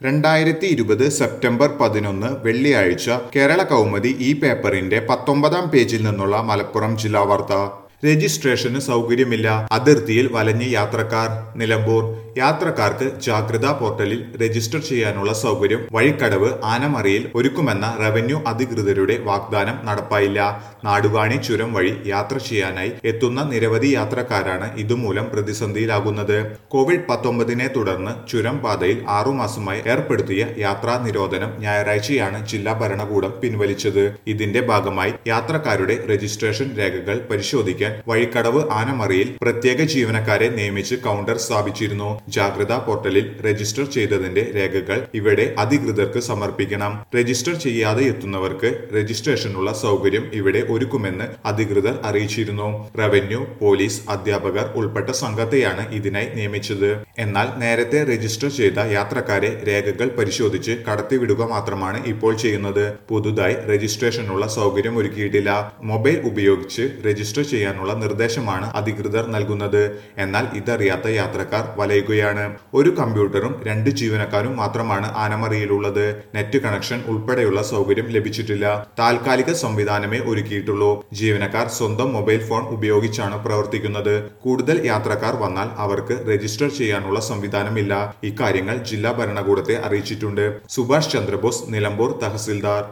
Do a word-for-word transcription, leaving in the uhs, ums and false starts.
രണ്ടായിരത്തി ഇരുപത് സെപ്റ്റംബർ പതിനൊന്ന് വെള്ളിയാഴ്ച കേരള കൗമുദി ഈ പേപ്പറിന്റെ പത്തൊമ്പതാം പേജിൽ നിന്നുള്ള മലപ്പുറം ജില്ലാ വാർത്ത. രജിസ്ട്രേഷന് സൗകര്യമില്ല, അതിർത്തിയിൽ വലഞ്ഞ് യാത്രക്കാർ. നിലമ്പൂർ യാത്രക്കാർക്ക് ജാഗ്രതാ പോർട്ടലിൽ രജിസ്റ്റർ ചെയ്യാനുള്ള സൗകര്യം വഴിക്കടവ് ആനമറയിൽ ഒരുക്കുമെന്ന റവന്യൂ അധികൃതരുടെ വാഗ്ദാനം നടപ്പായില്ല. നാടുകാണി ചുരം വഴി യാത്ര ചെയ്യാനായി എത്തുന്ന നിരവധി യാത്രക്കാരാണ് ഇതുമൂലം പ്രതിസന്ധിയിലാകുന്നത്. കോവിഡ് പത്തൊമ്പതിനെ തുടർന്ന് ചുരം പാതയിൽ ആറുമാസമായി ഏർപ്പെടുത്തിയ യാത്രാ നിരോധനം ഞായറാഴ്ചയാണ് ജില്ലാ ഭരണകൂടം പിൻവലിച്ചത്. ഇതിന്റെ ഭാഗമായി യാത്രക്കാരുടെ രജിസ്ട്രേഷൻ രേഖകൾ പരിശോധിക്കാൻ വഴിക്കടവ് ആനമറയിൽ പ്രത്യേക ജീവനക്കാരെ നിയമിച്ച് കൗണ്ടർ സ്ഥാപിച്ചിരുന്നു. ജാഗ്രതാ പോർട്ടലിൽ രജിസ്റ്റർ ചെയ്തതിന്റെ രേഖകൾ ഇവിടെ അധികൃതർക്ക് സമർപ്പിക്കണം. രജിസ്റ്റർ ചെയ്യാതെ എത്തുന്നവർക്ക് രജിസ്ട്രേഷനുള്ള സൗകര്യം ഇവിടെ ഒരുക്കുമെന്ന് അധികൃതർ അറിയിച്ചിരുന്നു. റവന്യൂ, പോലീസ്, അധ്യാപകർ ഉൾപ്പെട്ട സംഘത്തെയാണ് ഇതിനായി നിയമിച്ചത്. എന്നാൽ നേരത്തെ രജിസ്റ്റർ ചെയ്ത യാത്രക്കാരെ രേഖകൾ പരിശോധിച്ച് കടത്തിവിടുക മാത്രമാണ് ഇപ്പോൾ ചെയ്യുന്നത്. പുതുതായി രജിസ്ട്രേഷനുള്ള സൗകര്യം ഒരുക്കിയിട്ടില്ല. മൊബൈൽ ഉപയോഗിച്ച് രജിസ്റ്റർ ചെയ്യാനുള്ള നിർദ്ദേശമാണ് അധികൃതർ നൽകുന്നത്. എന്നാൽ ഇതറിയാത്ത യാത്രക്കാർ വലയുകയാണ്. ഒരു കമ്പ്യൂട്ടറും രണ്ട് ജീവനക്കാരും മാത്രമാണ് ആനമറയിലുള്ളത്. നെറ്റ് കണക്ഷൻ ഉൾപ്പെടെയുള്ള സൗകര്യം ലഭിച്ചിട്ടില്ല. താൽക്കാലിക സംവിധാനമേ ഒരുക്കിയിട്ടുള്ളൂ. ജീവനക്കാർ സ്വന്തം മൊബൈൽ ഫോൺ ഉപയോഗിച്ചാണ് പ്രവർത്തിക്കുന്നത്. കൂടുതൽ യാത്രക്കാർ വന്നാൽ അവർക്ക് രജിസ്റ്റർ ചെയ്യാനുള്ള സംവിധാനമില്ല. ഇക്കാര്യങ്ങൾ ജില്ലാ ഭരണകൂടത്തെ അറിയിച്ചിട്ടുണ്ട്. സുഭാഷ് ചന്ദ്രബോസ്, നിലമ്പൂർ തഹസിൽദാർ.